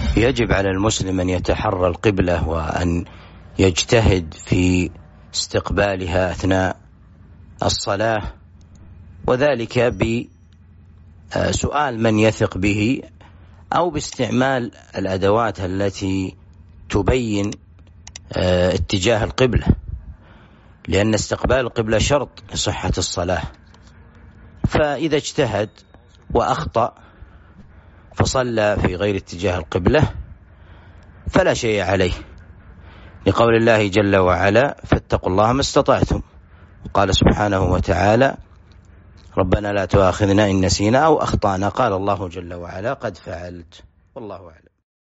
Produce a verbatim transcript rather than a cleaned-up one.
يجب على المسلم أن يتحرى القبلة وأن يجتهد في استقبالها أثناء الصلاة، وذلك بسؤال من يثق به أو باستعمال الأدوات التي تبين اتجاه القبلة، لأن استقبال القبلة شرط لصحة الصلاة. فإذا اجتهد وأخطأ فصلى في غير اتجاه القبلة فلا شيء عليه، لقول الله جل وعلا: فاتقوا الله ما استطعتم. وقال سبحانه وتعالى: ربنا لا تؤاخذنا إن نسينا أو أخطأنا. قال الله جل وعلا: قد فعلت. والله أعلم.